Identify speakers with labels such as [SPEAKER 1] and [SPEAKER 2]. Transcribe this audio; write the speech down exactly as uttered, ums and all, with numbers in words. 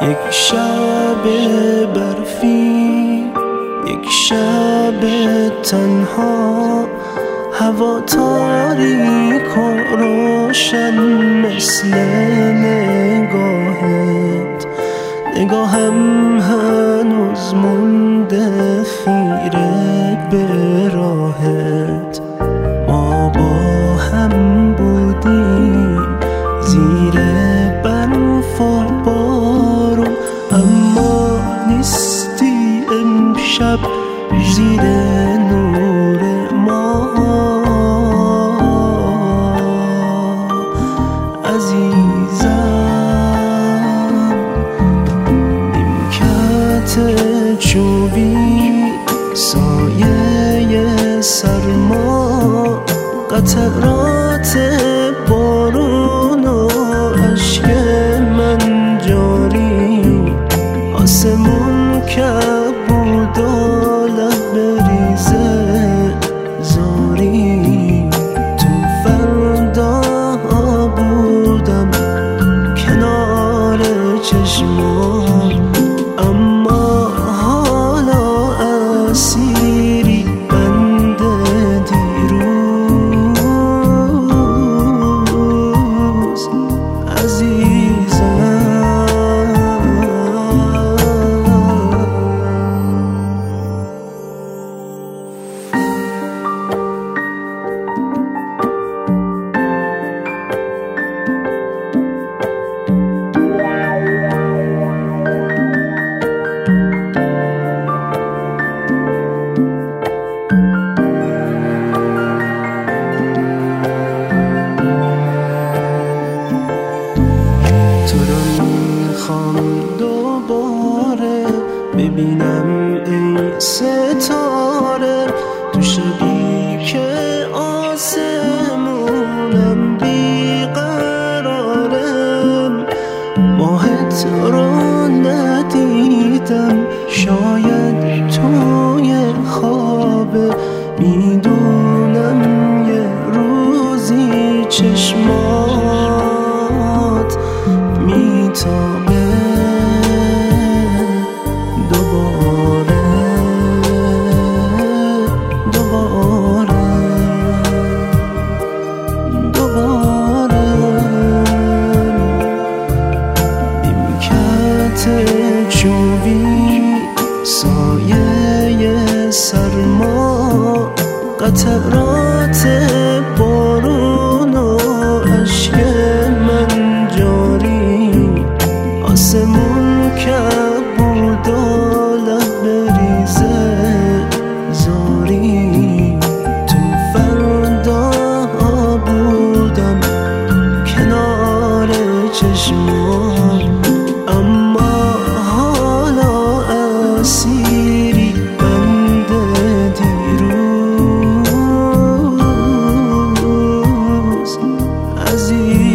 [SPEAKER 1] یک شب برفی، یک شب تنها، هوا تاریک و روشن مثل نگاهت. نگاهم هنوز مونده خیره به راهت. ما با هم بودیم زیر برف و بارون، اما نیستی امشب زیر نور ما. عزیزم نیمکت چوبی، سایه سرما، قطرات بارون و اشک من جاری. آسمون کبود و لب بریزه زاری. تو فردا بودم کنار چشمان، اما حالا اسیری بند دیروز. عزیزم دوباره ببینم ای ستاره، تو شبی که آسمونم بیقرارم. ماهت رو ندیدم، شاید توی خوابه. میدونم یه روزی چشمات میتابه دوباره دوباره دوباره. نیمکت چوبی، سایه سرما، قطرات بارون و اشک من جاری. آسمون کبود و لب بریزه زاری. تو فردا بودم کنار چشمان، اما حالا اسیری بند دیروز. عزیز